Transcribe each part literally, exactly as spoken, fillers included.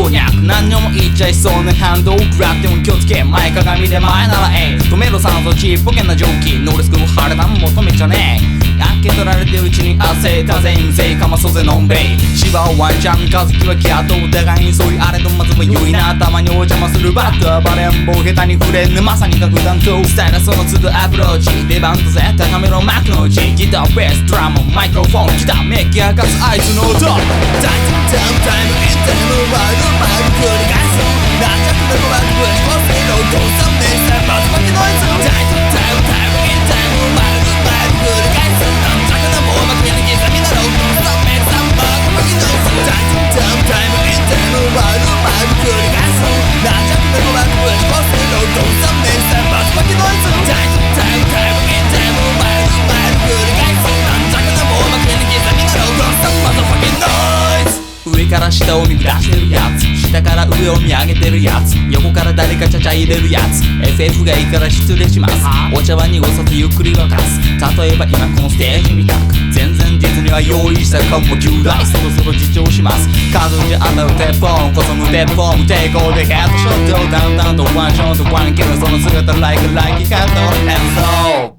老若何にも言っちゃいそうな反動食らっても気をつけ前かがみで前ならえ止めろ酸素ちっぽけな蒸気ノーリスク晴れたん求めちゃねえ開け取られてるうちに汗たぜんぜかまそうぜのんべい芝はワンちゃん和樹はキャットお互いにそういうあれとまずも良いなたまにお邪魔するバット暴れん坊下手に触れんねまさに楽団とスタイルその都度アプローチ出番とぜ高めの幕の内ギターベースドラムマイクロフォンギターメッキ明かすあいつの音タイムタイムインタイムワイルドマイル繰り返す軟弱な語学ぶち壊せろどうさめさまずまきノイズタイムタイムタイムインタイムワイルドマイル繰り返す軟弱な網膜に刻みなろどうさめさまずまきノイズタイムタイムタイムインタイムワイルドマイル繰り返す軟弱な語学ぶち壊せろどうさめさまずまきノイズタイムタイムタイムインタイムワイルドマイル繰り返す軟弱な網膜に刻みなろどうさまずまきノイズ上から下を見下してるやつ下から上を見上げてるやつ横から誰かちゃちゃ入れるやつ エフエフ がいいから失礼しますお茶碗にごさつゆっくり沸かす例えば今このステージみたく全然実には用意したかも旧来そろそろ自重します数じゃ当たる鉄砲こそ無鉄砲無抵抗でヘッドショットダウンダウンとワンショットワンキルその姿 like a like a cat and so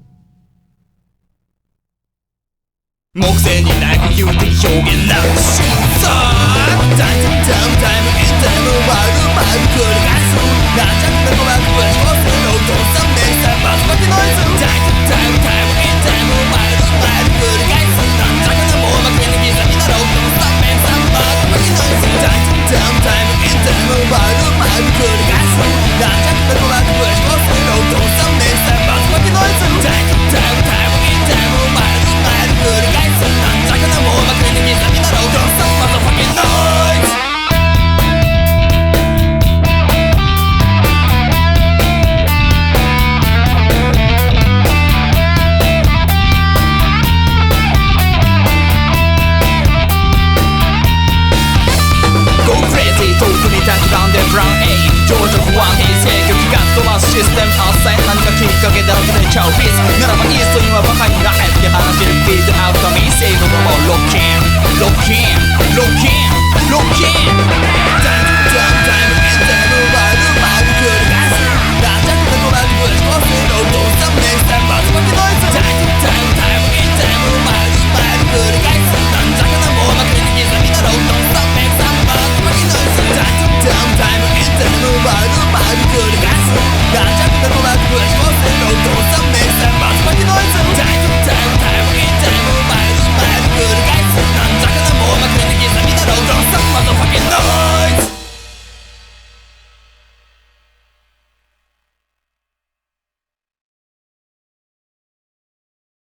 木星にない比喩的表現なるしさあタイムタイムタイムインタイムワイルドマイル繰り返す軟弱な語学ぶち壊せろどうさめさまずまきノイズタイムタイムタイムインタイムワイルドマイル繰り返す軟弱な網膜に刻みなろどうさめさまずまきノイズタイムタイムタイムインタイムワイルドマイル繰り返す軟弱な語学ぶち壊せろどうさめさまずまきノイズタイムタイムタイムインタイムワイルドマイル繰り返す軟弱な網膜に刻みなろどうさまずまきノイズ遠くに立ち込んでブラウン A 情緒不安定制御機が飛ばすシステムあっさり何かきっかけで溢れちゃうビスならばイーストにはバカになれって話でビートアウトミーセイドもロッキンロッキンロッキンロッキン